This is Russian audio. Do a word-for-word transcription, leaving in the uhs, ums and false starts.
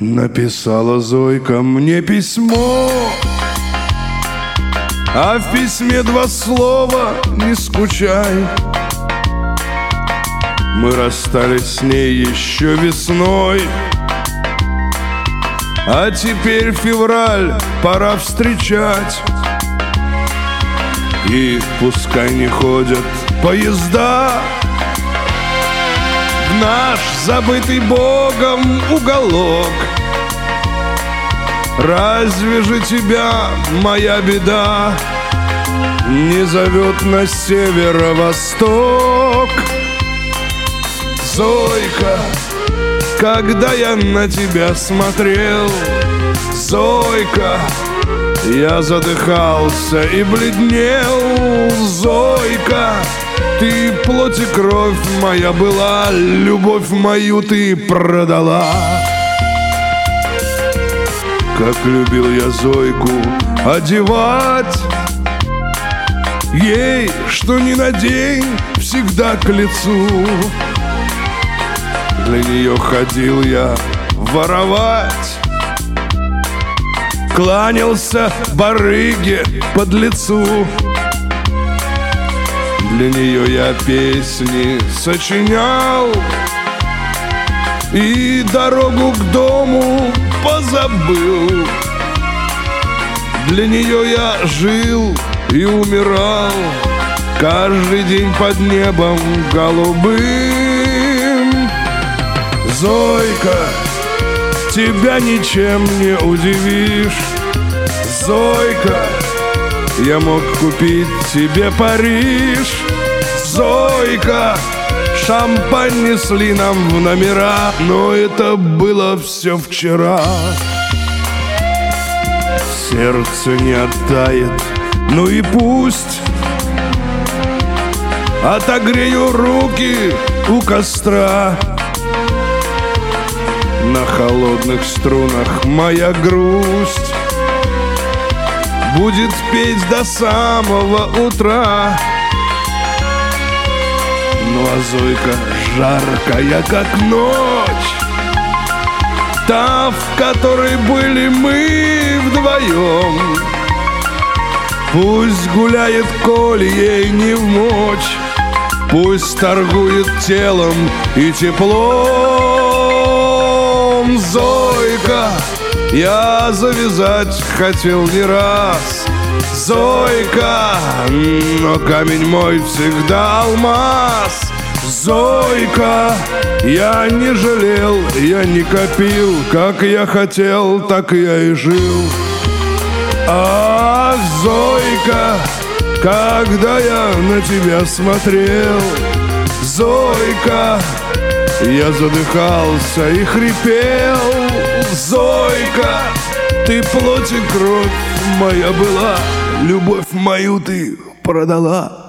Написала Зойка мне письмо, а в письме два слова: не скучай. Мы расстались с ней еще весной, а теперь февраль, пора встречать. И пускай не ходят поезда в наш забытый Богом уголок, разве же тебя моя беда не зовет на северо-восток? Зойка, когда я на тебя смотрел, Зойка, я задыхался и бледнел. Зойка, ты плоть и кровь моя была, любовь мою ты продала. Как любил я Зойку одевать, ей, что ни надень, всегда к лицу. Для нее ходил я воровать, кланялся барыге подлецу. Для нее я песни сочинял и дорогу к дому позабыл. Для нее я жил и умирал каждый день под небом голубым. Зойка, тебя ничем не удивишь. Зойка, я мог купить тебе Париж. Зойка, шампань несли нам в номера, но это было все вчера. Сердце не оттает, ну и пусть. Отогрею руки у костра. На холодных струнах моя грусть будет петь до самого утра. Ну а Зойка жаркая, как ночь, та, в которой были мы вдвоем. Пусть гуляет, коль ей не вмочь, пусть торгует телом и теплом. Зойка, я завязать хотел не раз. Зойка, но камень мой всегда алмаз. Зойка, я не жалел, я не копил, как я хотел, так я и жил. А, Зойка, когда я на тебя смотрел, Зойка, я задыхался и хрипел. Зойка, ты плоть и кровь моя была, любовь мою ты продала.